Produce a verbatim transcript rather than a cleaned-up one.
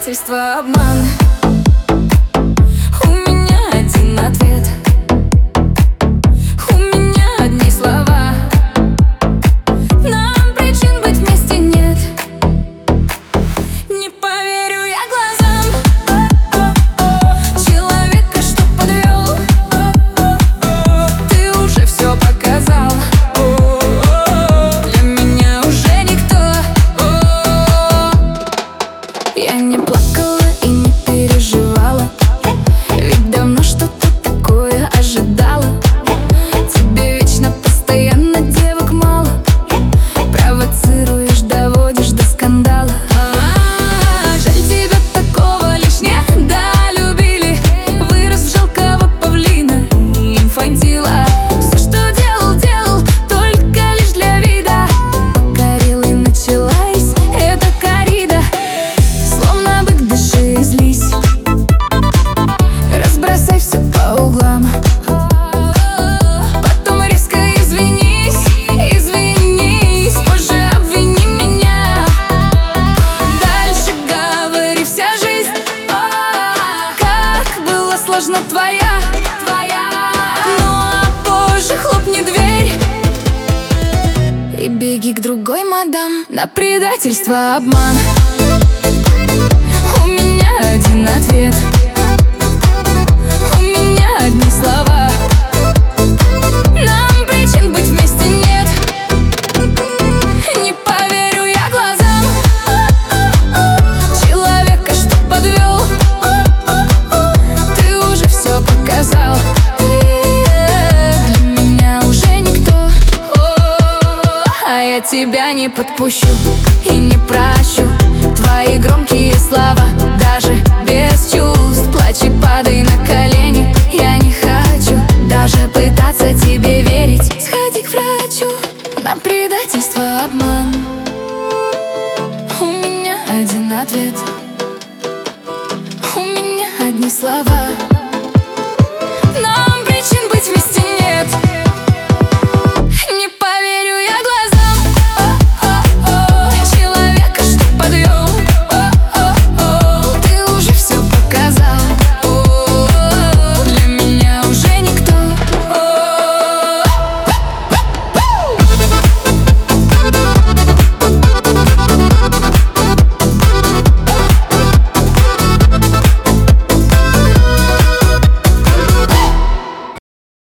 предательство, обман. У меня один ответ, у меня одни слова. Нам причин быть вместе нет. Не поверю я глазам человека, что подвел. Ты уже все показал. Для меня уже никто. Я не плакала и не переживала, ведь давно что-то такое ожидала. Тебе вечно, постоянно девок мало, провоцируешь, доводишь до скандала. А-а-а, жаль, тебя такого лишь не долюбили. Вырос в жалкого павлина и инфантила. Все, что делал, делал только лишь для вида. Покорил и началась эта коррида. Словно бык, дыши и злись, разбросай все по углам. Потом резко извинись, извинись, позже обвини меня. Дальше говори, вся жизнь, как было сложно твоя, твоя. Ну а позже хлопни дверь и беги к другой мадам. На предательство, обман у меня один ответ, у меня одни слова. Нам причин быть вместе нет. Не поверю я глазам человека, что подвел. Ты уже все показал. Для меня уже никто. А я тебя не подпущу и не прощу твои громкие слова, даже без чувств. Плачь и падай на колени, я не хочу даже пытаться тебе верить. Сходи к врачу. На предательство, обман у меня один ответ, у меня одни слова.